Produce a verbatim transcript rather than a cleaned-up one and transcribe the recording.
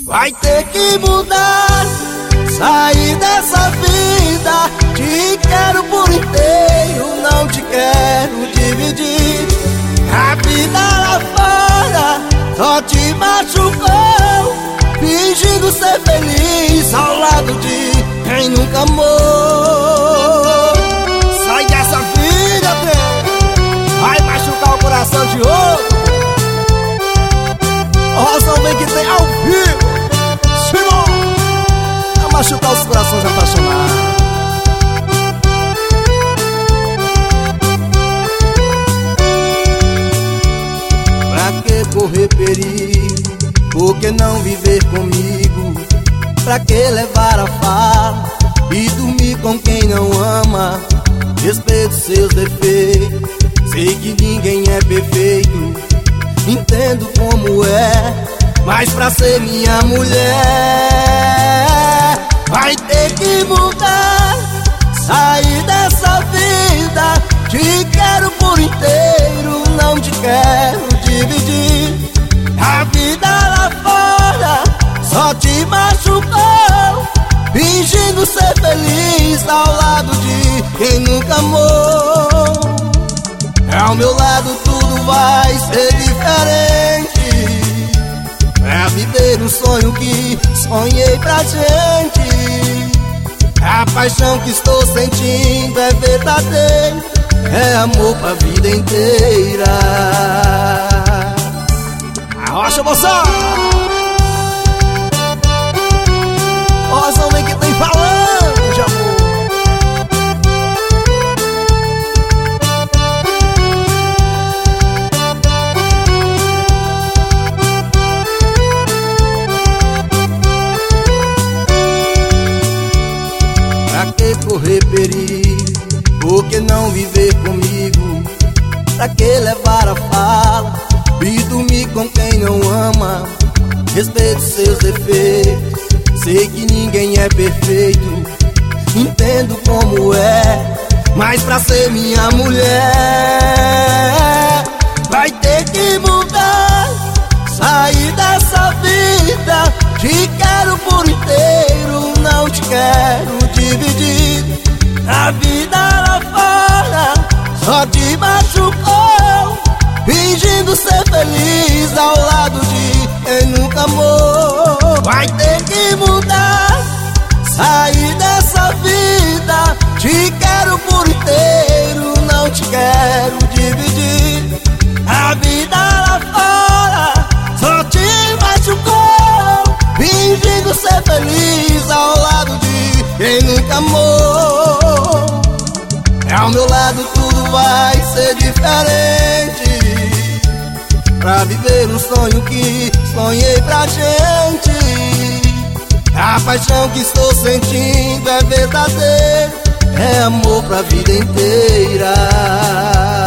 Vai ter que mudar, sair dessa vida. Te quero por inteiro, não te quero dividir. A vida lá fora só te machucou, fingindo ser feliz ao lado de quem nunca amou. Sai dessa vida, bem, vai machucar o coração de outro. Rosão vem que tem ao vivo, Simão, a machucar os corações apaixonados. Pra que correr perigo? Por que não viver comigo? Pra que levar a fala e dormir com quem não ama? Respeito seus defeitos, sei que ninguém é perfeito, entendo como é, mas pra ser minha mulher vai ter que mudar, sair dessa vida. Te quero por inteiro, não te quero dividir. A vida lá fora só te machucou, fingindo ser feliz ao lado de quem nunca amou. Ao meu lado tudo vai ser diferente, pra viver o sonho que sonhei pra gente. A paixão que estou sentindo é verdadeira, é amor pra vida inteira. Arrocha, moção! Rosão vem que tem falando de amor. Pra que correr perigo? Por que não viver comigo? Pra que levar a fala e dormir com quem não ama? Respeito seus defeitos, sei que ninguém é perfeito, entendo como é, mas pra ser minha mulher vai ter que mudar, sair dessa vida. Te quero por inteiro, não te quero dividir. A vida lá fora só te machucou, fingindo ser feliz ao lado de quem nunca amou. Vai ter que mudar, sair dessa vida. Te quero por inteiro, não te quero dividir. A vida lá fora só te machucou, fingindo ser feliz ao lado de quem nunca amou. Ao meu lado tudo vai ser diferente, pra viver o sonho que sonhei pra gente. A paixão que estou sentindo é verdadeira, é amor pra vida inteira.